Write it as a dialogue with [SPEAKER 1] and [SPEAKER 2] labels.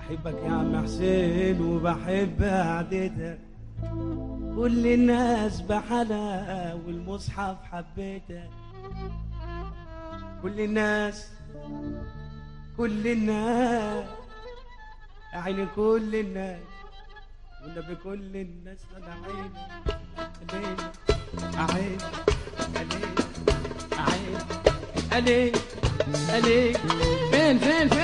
[SPEAKER 1] بحبك يا عم حسين وبحب قعدتك، كل الناس بحالها والمصحف حبيتك. كل الناس يا عيني كل الناس والنبي كل الناس انا عيني عيني عيني عيني عليك عليك. فين